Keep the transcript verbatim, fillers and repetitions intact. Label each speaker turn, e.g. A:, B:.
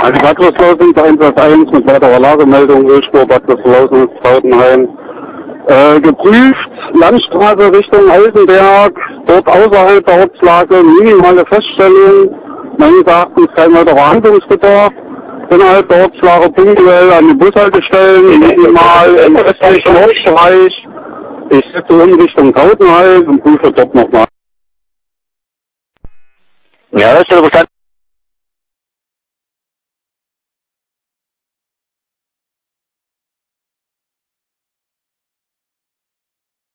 A: Also Bad Wöslau Einsatz eins mit weiterer Lagemeldung, Ölspur Bad Wöslau, Fraudenheim. Äh, geprüft, Landstraße Richtung Altenberg, dort außerhalb der Ortslage, minimale Feststellung, meines Erachtens kein weiterer Handlungsbedarf. Innerhalb der Ortslage punktuell an die Bushaltestellen, minimal im restlichen Ortsbereich. Ich setze um Richtung Kautenhals und prüfe dort nochmal.
B: Ja, das ist interessant.